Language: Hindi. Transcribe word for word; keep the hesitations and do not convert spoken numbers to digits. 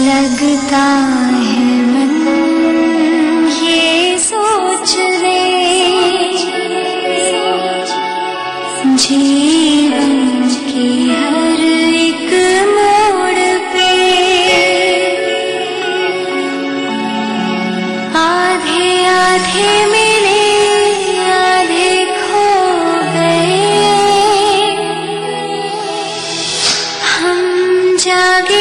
लगता है मन ये सोचने, जीवन की हर एक मोड़ पे आधे आधे मिले आधे खो गए, हम जागे